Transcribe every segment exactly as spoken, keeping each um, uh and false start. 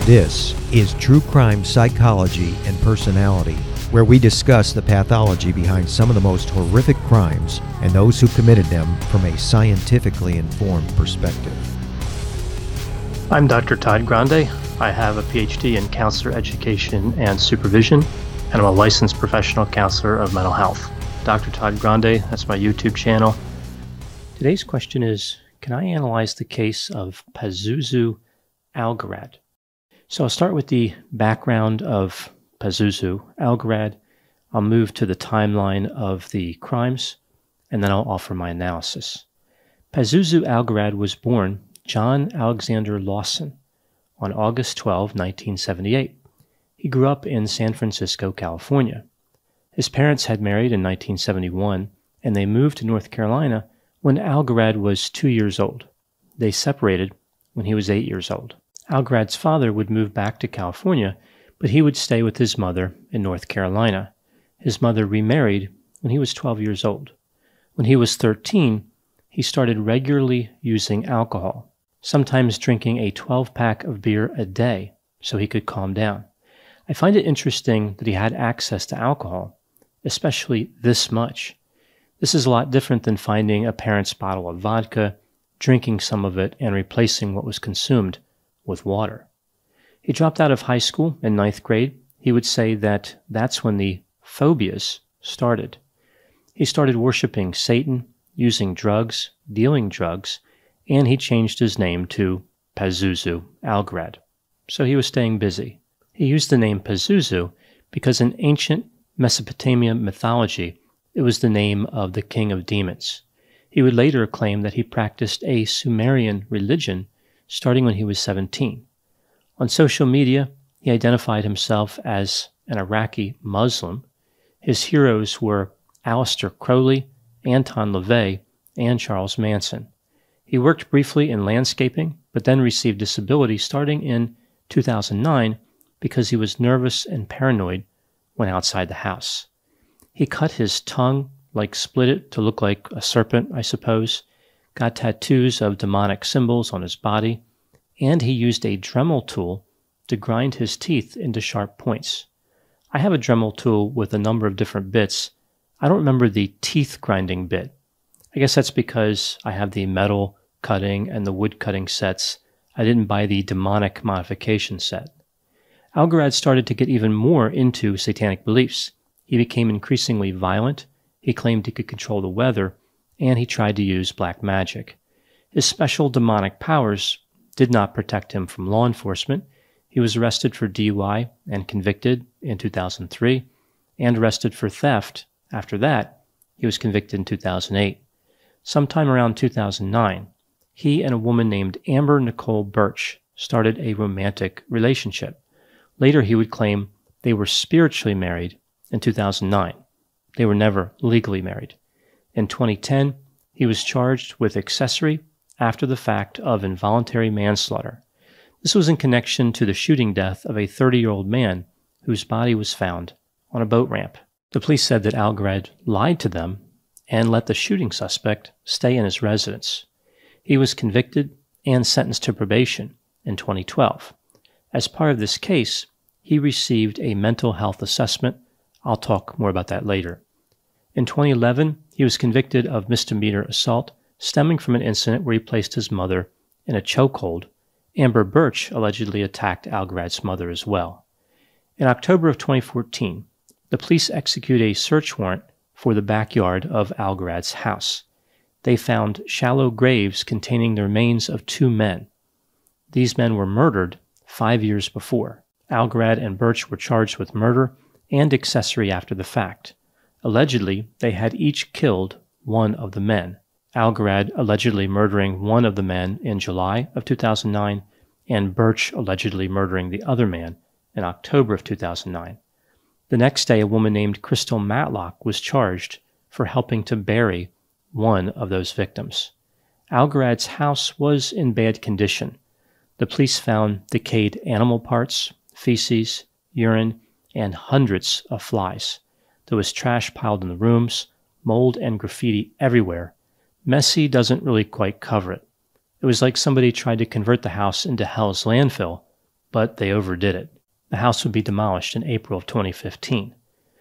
This is True Crime Psychology and Personality, where we discuss the pathology behind some of the most horrific crimes and those who committed them from a scientifically informed perspective. I'm Doctor Todd Grande. I have a P H D in counselor education and supervision, and I'm a licensed professional counselor of mental health. Doctor Todd Grande, that's my YouTube channel. Today's question is, can I analyze the case of Pazuzu Algarad? So I'll start with the background of Pazuzu Algarad. I'll move to the timeline of the crimes, and then I'll offer my analysis. Pazuzu Algarad was born John Alexander Lawson on August twelfth, nineteen seventy-eight. He grew up in San Francisco, California. His parents had married in nineteen seventy-one, and they moved to North Carolina when Algarad was two years old. They separated when he was eight years old. Algarad's father would move back to California, but he would stay with his mother in North Carolina. His mother remarried when he was twelve years old. When he was thirteen, he started regularly using alcohol, sometimes drinking a twelve-pack of beer a day so he could calm down. I find it interesting that he had access to alcohol, especially this much. This is a lot different than finding a parent's bottle of vodka, drinking some of it, and replacing what was consumed with water. He dropped out of high school in ninth grade. He would say that that's when the phobias started. He started worshiping Satan, using drugs, dealing drugs, and he changed his name to Pazuzu Algarad. So he was staying busy. He used the name Pazuzu because in ancient Mesopotamia mythology, it was the name of the king of demons. He would later claim that he practiced a Sumerian religion starting when he was seventeen. On social media, he identified himself as an Iraqi Muslim. His heroes were Aleister Crowley, Anton LaVey, and Charles Manson. He worked briefly in landscaping, but then received disability starting in two thousand nine because he was nervous and paranoid when outside the house. He cut his tongue, like split it to look like a serpent, I suppose, got tattoos of demonic symbols on his body, and he used a Dremel tool to grind his teeth into sharp points. I have a Dremel tool with a number of different bits. I don't remember the teeth grinding bit. I guess that's because I have the metal cutting and the wood cutting sets. I didn't buy the demonic modification set. Algarad started to get even more into satanic beliefs. He became increasingly violent. He claimed he could control the weather, and he tried to use black magic. His special demonic powers did not protect him from law enforcement. He was arrested for D U I and convicted in two thousand three, and arrested for theft. After that, he was convicted in two thousand eight. Sometime around two thousand nine, he and a woman named Amber Nicole Birch started a romantic relationship. Later, he would claim they were spiritually married in two thousand nine. They were never legally married. In twenty ten, he was charged with accessory after the fact of involuntary manslaughter. This was in connection to the shooting death of a thirty-year-old man whose body was found on a boat ramp. The police said that Algarad lied to them and let the shooting suspect stay in his residence. He was convicted and sentenced to probation in twenty twelve. As part of this case, he received a mental health assessment. I'll talk more about that later. In twenty eleven, he was convicted of misdemeanor assault stemming from an incident where he placed his mother in a chokehold. Amber Birch allegedly attacked Algarad's mother as well. In October of twenty fourteen, the police executed a search warrant for the backyard of Algarad's house. They found shallow graves containing the remains of two men. These men were murdered five years before. Algarad and Birch were charged with murder and accessory after the fact. Allegedly, they had each killed one of the men. Algarad allegedly murdering one of the men in July of two thousand nine, and Birch allegedly murdering the other man in October of two thousand nine. The next day, a woman named Crystal Matlock was charged for helping to bury one of those victims. Algarad's house was in bad condition. The police found decayed animal parts, feces, urine, and hundreds of flies. There was trash piled in the rooms, mold and graffiti everywhere. Messy doesn't really quite cover it. It was like somebody tried to convert the house into hell's landfill, but they overdid it. The house would be demolished in April of twenty fifteen.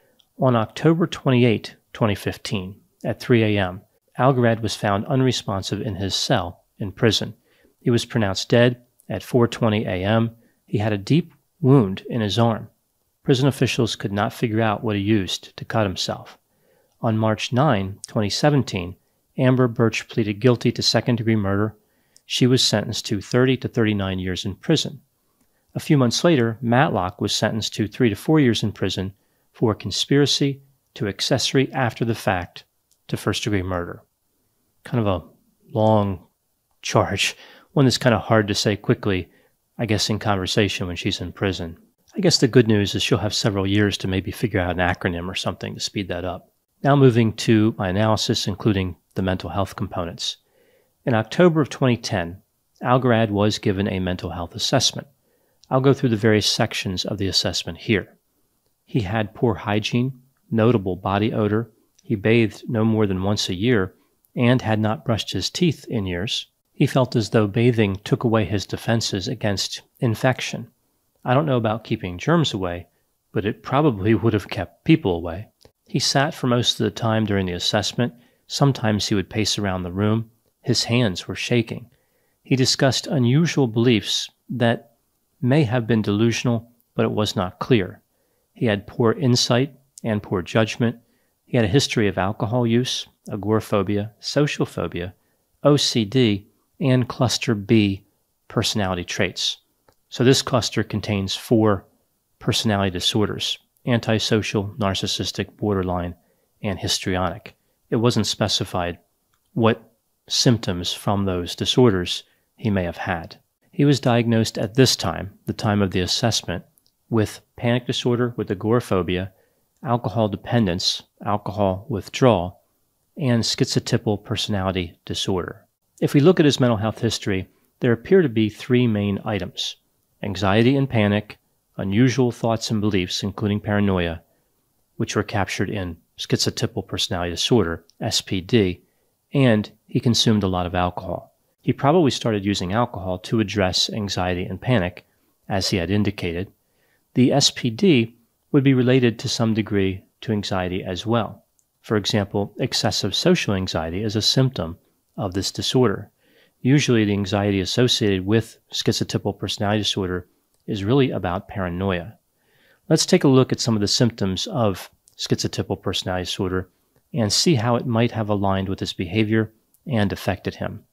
On October twenty-eighth, twenty fifteen, at three a.m., Algarad was found unresponsive in his cell in prison. He was pronounced dead at four twenty a.m. He had a deep wound in his arm. Prison officials could not figure out what he used to cut himself. On March ninth, twenty seventeen, Amber Birch pleaded guilty to second-degree murder. She was sentenced to thirty to thirty-nine years in prison. A few months later, Matlock was sentenced to three to four years in prison for conspiracy to accessory after the fact to first-degree murder. Kind of a long charge, one that's kind of hard to say quickly, I guess, in conversation when she's in prison. I guess the good news is she'll have several years to maybe figure out an acronym or something to speed that up. Now moving to my analysis, including the mental health components. In October of twenty ten, Algarad was given a mental health assessment. I'll go through the various sections of the assessment here. He had poor hygiene, notable body odor, he bathed no more than once a year, and had not brushed his teeth in years. He felt as though bathing took away his defenses against infection. I don't know about keeping germs away, but it probably would have kept people away. He sat for most of the time during the assessment. Sometimes he would pace around the room. His hands were shaking. He discussed unusual beliefs that may have been delusional, but it was not clear. He had poor insight and poor judgment. He had a history of alcohol use, agoraphobia, social phobia, O C D, and cluster B personality traits. So this cluster contains four personality disorders: antisocial, narcissistic, borderline, and histrionic. It wasn't specified what symptoms from those disorders he may have had. He was diagnosed at this time, the time of the assessment, with panic disorder with agoraphobia, alcohol dependence, alcohol withdrawal, and schizotypal personality disorder. If we look at his mental health history, there appear to be three main items: anxiety and panic, unusual thoughts and beliefs, including paranoia, which were captured in schizotypal personality disorder, S P D, and he consumed a lot of alcohol. He probably started using alcohol to address anxiety and panic, as he had indicated. The S P D would be related to some degree to anxiety as well. For example, excessive social anxiety is a symptom of this disorder. Usually the anxiety associated with schizotypal personality disorder is really about paranoia. Let's take a look at some of the symptoms of schizotypal personality disorder and see how it might have aligned with his behavior and affected him.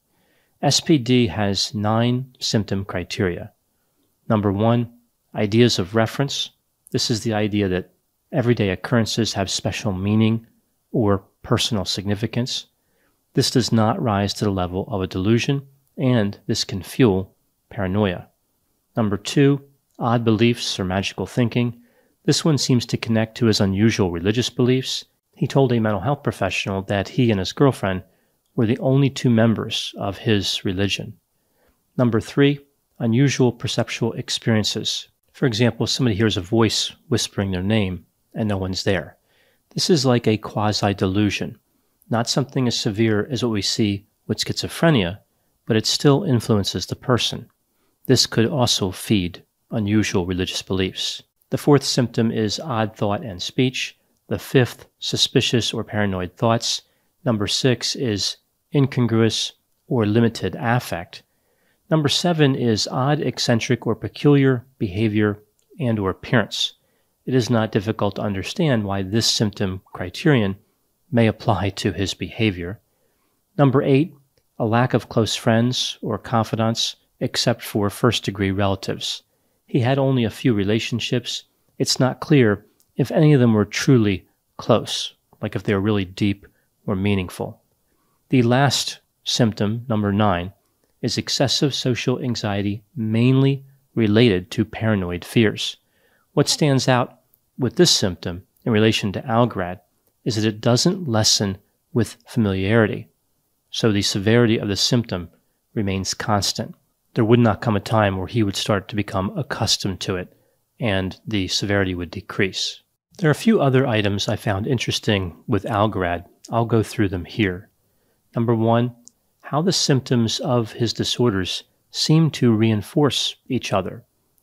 S P D has nine symptom criteria. Number one, ideas of reference. This is the idea that everyday occurrences have special meaning or personal significance. This does not rise to the level of a delusion, and this can fuel paranoia. Number two, odd beliefs or magical thinking. This one seems to connect to his unusual religious beliefs. He told a mental health professional that he and his girlfriend were the only two members of his religion. Number three, unusual perceptual experiences. For example, somebody hears a voice whispering their name and no one's there. This is like a quasi-delusion, not something as severe as what we see with schizophrenia, but it still influences the person. This could also feed unusual religious beliefs. The fourth symptom is odd thought and speech. The fifth, suspicious or paranoid thoughts. Number six is incongruous or limited affect. Number seven is odd, eccentric, or peculiar behavior and or appearance. It is not difficult to understand why this symptom criterion may apply to his behavior. Number eight, a lack of close friends or confidants except for first-degree relatives. He had only a few relationships. It's not clear if any of them were truly close, like if they were really deep or meaningful. The last symptom, number nine, is excessive social anxiety, mainly related to paranoid fears. What stands out with this symptom in relation to Algarad is that it doesn't lessen with familiarity, so the severity of the symptom remains constant. There would not come a time where he would start to become accustomed to it, and the severity would decrease. There are a few other items I found interesting with Algarad. I'll go through them here. Number one, how the symptoms of his disorders seem to reinforce each other.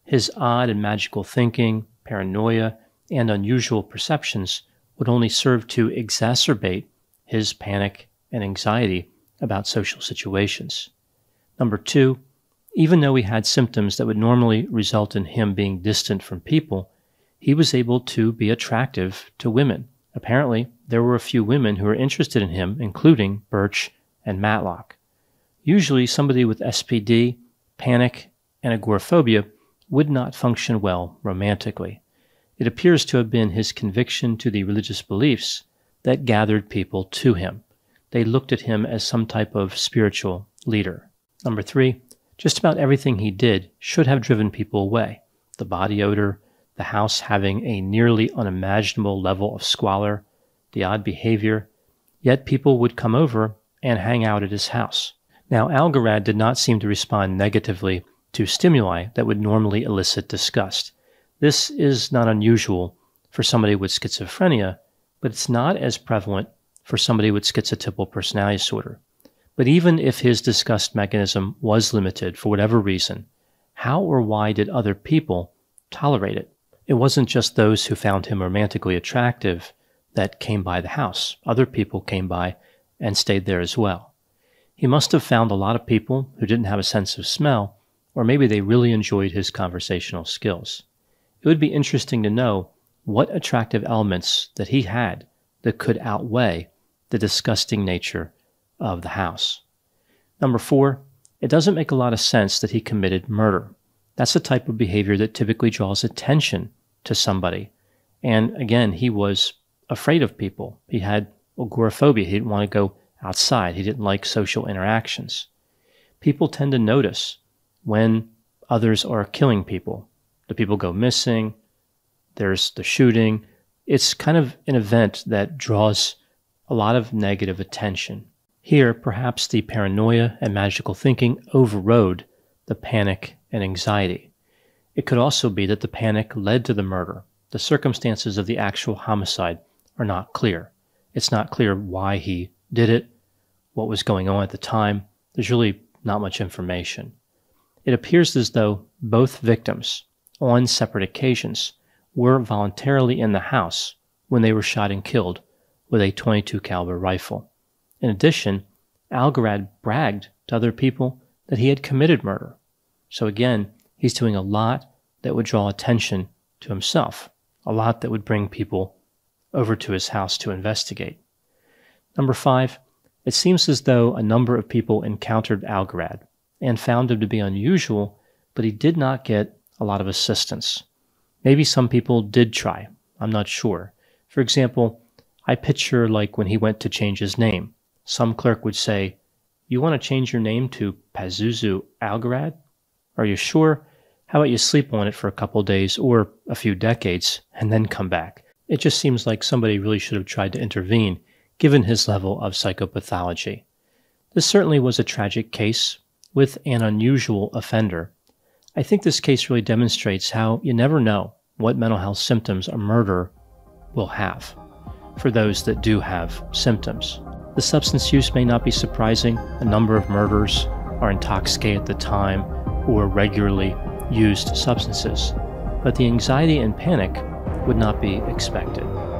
His odd and magical thinking, paranoia, and unusual perceptions would only serve to exacerbate his panic and anxiety about social situations. Number two, even though he had symptoms that would normally result in him being distant from people, he was able to be attractive to women. Apparently, there were a few women who were interested in him, including Birch and Matlock. Usually, somebody with S P D, panic, and agoraphobia would not function well romantically. It appears to have been his conviction to the religious beliefs that gathered people to him. They looked at him as some type of spiritual leader. Number three, just about everything he did should have driven people away. The body odor, the house having a nearly unimaginable level of squalor, the odd behavior, yet people would come over and hang out at his house. Now, Algarad did not seem to respond negatively to stimuli that would normally elicit disgust. This is not unusual for somebody with schizophrenia, but it's not as prevalent for somebody with schizotypal personality disorder. But even if his disgust mechanism was limited for whatever reason, how or why did other people tolerate it? It wasn't just those who found him romantically attractive that came by the house. Other people came by and stayed there as well. He must have found a lot of people who didn't have a sense of smell, or maybe they really enjoyed his conversational skills. It would be interesting to know what attractive elements that he had that could outweigh the disgusting nature of the house. Number four, it doesn't make a lot of sense that he committed murder. That's the type of behavior that typically draws attention to somebody. And again, he was afraid of people. He had agoraphobia. He didn't want to go outside. He didn't like social interactions. People tend to notice when others are killing people. The people go missing. There's the shooting. It's kind of an event that draws a lot of negative attention. Here, perhaps the paranoia and magical thinking overrode the panic and anxiety. It could also be that the panic led to the murder. The circumstances of the actual homicide are not clear. It's not clear why he did it, what was going on at the time. There's really not much information. It appears as though both victims, on separate occasions, were voluntarily in the house when they were shot and killed with a twenty-two caliber rifle. In addition, Algarad bragged to other people that he had committed murder. So again, he's doing a lot that would draw attention to himself, a lot that would bring people over to his house to investigate. Number five, it seems as though a number of people encountered Algarad and found him to be unusual, but he did not get a lot of assistance. Maybe some people did try. I'm not sure. For example, I picture like when he went to change his name. Some clerk would say, "You want to change your name to Pazuzu Algarad? Are you sure? How about you sleep on it for a couple days or a few decades and then come back?" It just seems like somebody really should have tried to intervene, given his level of psychopathology. This certainly was a tragic case with an unusual offender. I think this case really demonstrates how you never know what mental health symptoms a murderer will have for those that do have symptoms. The substance use may not be surprising. A number of murderers are intoxicated at the time or regularly used substances, but the anxiety and panic would not be expected.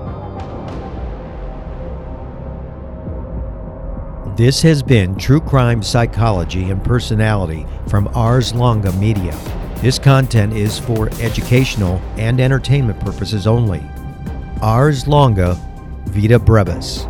This has been True Crime Psychology and Personality from Ars Longa Media. This content is for educational and entertainment purposes only. Ars Longa, Vita Brevis.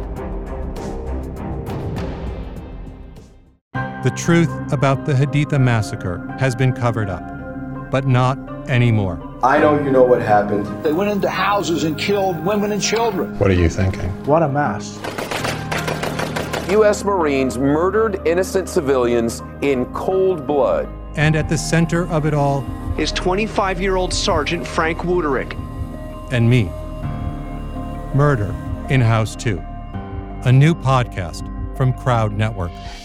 The truth about the Haditha massacre has been covered up, but not anymore. I know you know what happened. They went into houses and killed women and children. What are you thinking? What a mess. U S Marines murdered innocent civilians in cold blood. And at the center of it all is twenty-five-year-old Sergeant Frank Wuterich. And me. Murder in House two. A new podcast from Crowd Network.